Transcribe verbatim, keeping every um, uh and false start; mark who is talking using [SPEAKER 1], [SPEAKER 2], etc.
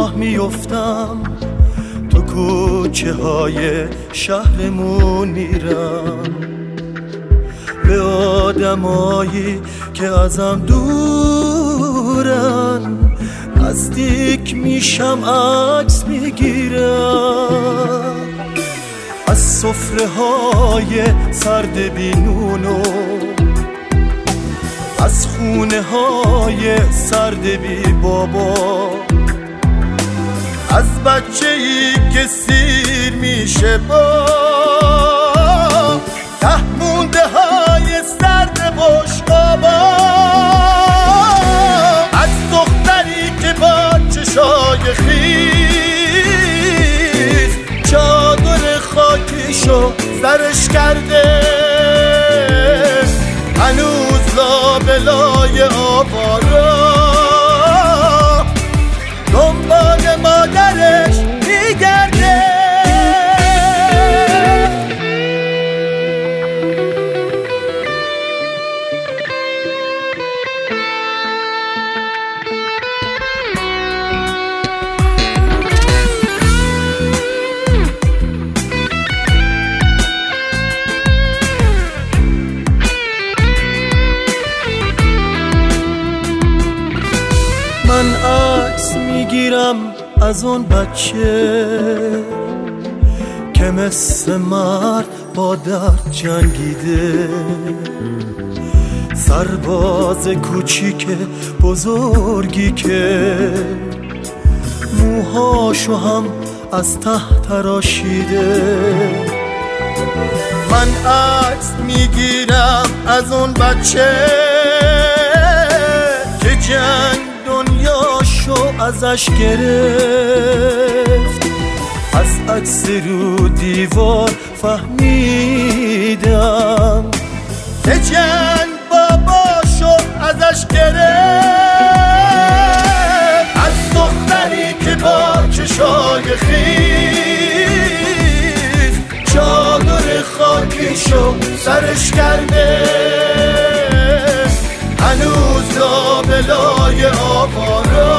[SPEAKER 1] راه میفتم تو کوچه های شهرمون میرم، به آدمایی که ازم دورن نزدیک میشم عکس میگیرم، از سفره های سرد بینونو، از خونه های سرد بی بابا، از بچه ای که سیر میشه با ته مونده های سرد بشقابا، از دختری که با چشای خیز چادر خاکیشو سرش کرده، هنوز لابلای آوارا دنبال مادرش میگرده. من عکس میگیرم از اون بچه که مثل مرد با درد جنگیده، سرباز کوچیک بزرگی که موهاشو هم از ته تراشیده. من عکس میگیرم از اون بچه که جنگ دنیاشو ازش گرفت، از عکس رو دیوار فهمیدم که جنگ باباشو ازش گرفت، از دختری که با چشای خیز چادر خاکیشو سرش کرده، هنوز لابلای آوارا